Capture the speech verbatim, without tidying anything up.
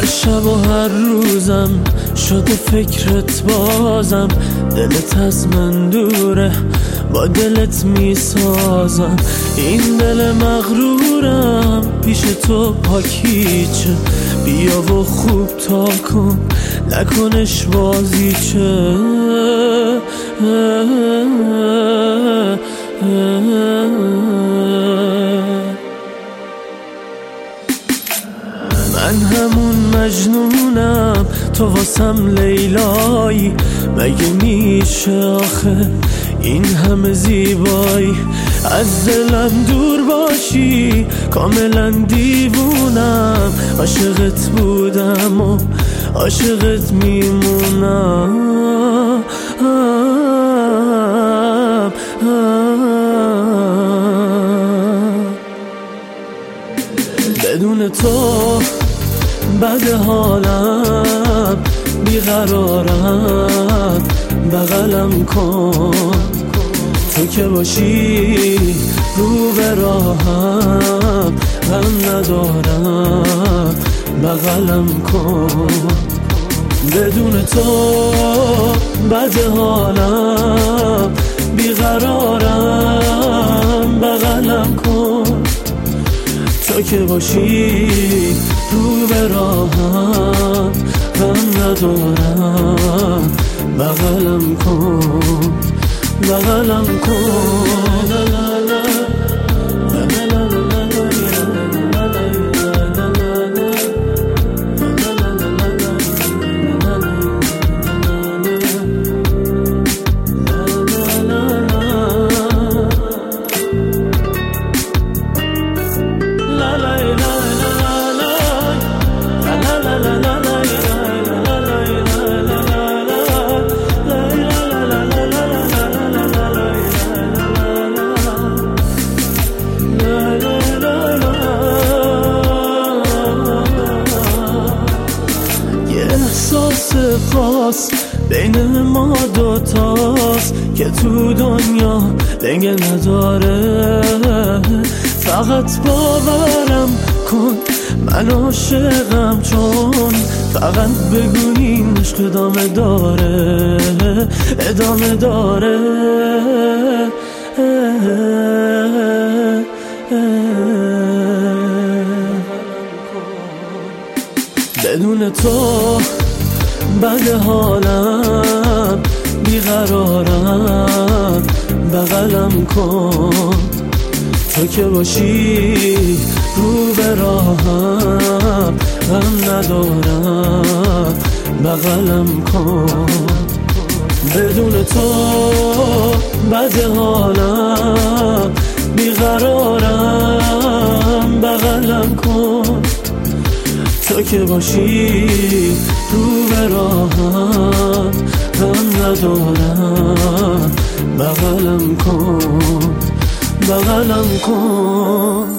هر شب و هر روزم شده فکرت بازم، دلت از من دوره با دلت میسازم. این دل مغرورم پیش تو پاکیچه، بیا و خوب تا کن نکنش بازیچه. من همون مجنونم تو واسم لیلایی، مگه میشه آخه این همه زیبایی؟ از دلم دور باشی کاملا دیوونم، عاشقت بودم و عاشقت میمونم. بدون تو بد حالم، بیقرارم، بغلم کن. تو که باشی رو به راهم، غم ندارم، بغلم کن. بدون تو بد حالم، بیقرارم، بغلم کن. تو که باشی رو به راهم، غم ندارم، بغلم کن، بغلم کن. احساس خاص بین ما دوتاست که تو دنیا دنگ نداره. فقط باورم کن من عاشقم، چون فقط بگو این عشق ادامه داره، ادامه داره. بدون تو بد حالم، بیقرارم، بغلم کن. تو که باشی رو به راهم، غم ندارم، بغلم کن. بدون تو بد حالم، بیقرارم، بغلم کن. تو که باشی رو به راهم، غم ندارم، بغلم کن، بغلم کن.